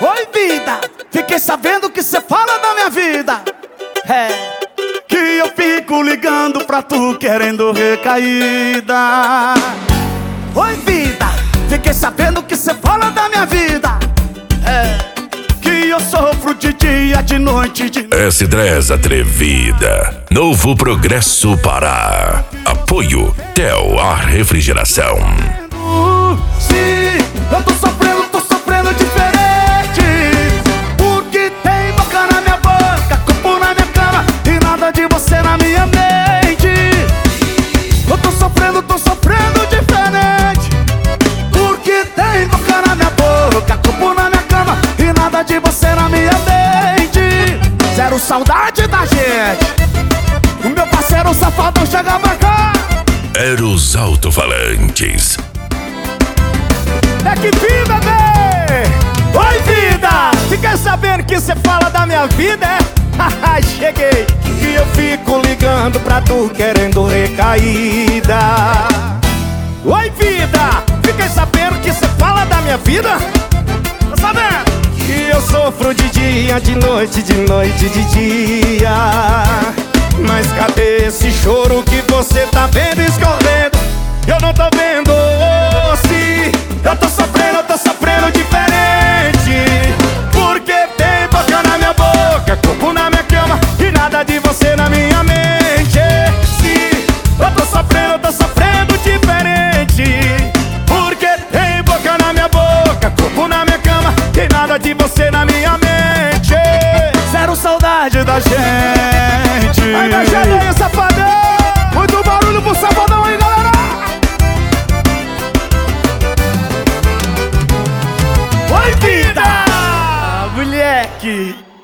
Oi, vida, fiquei sabendo que cê fala da minha vida. É, que eu fico ligando pra tu querendo recaída. Oi, vida, fiquei sabendo que cê fala da minha vida. É, que eu sofro de dia, de noite, de noite. S10 Atrevida. Novo Progresso Pará. Apoio Tel a Refrigeração. Sim, eu tô sofrendo diferente. Porque tem boca na minha boca, corpo na minha cama e nada de você na minha mente. Eu tô sofrendo diferente. Porque tem boca na minha boca, corpo na minha cama e nada de você na minha mente. Zero saudade da gente. O meu parceiro safadão chega pra cá. Era os alto-falantes. É que vida, bebê! Oi, vida! Fiquei sabendo que cê fala da minha vida, é? Haha, cheguei! E eu fico ligando pra tu querendo recaída. Oi, vida! Fiquei sabendo que cê fala da minha vida? Tá sabendo? Que eu sofro de dia, de noite, de dia. Mas cadê esse choro que você tá vendo escorrendo? Eu não tô vendo, se eu tô sofrendo diferente. Porque tem boca na minha boca, corpo na minha cama e nada de você na minha mente. Se eu tô sofrendo diferente. Porque tem boca na minha boca, corpo na minha cama e nada de você na minha mente. Zero saudade da gente. Aí da gente aí, safadão. Muito barulho pro safadão aí, galera. Oi, vida! Moleque!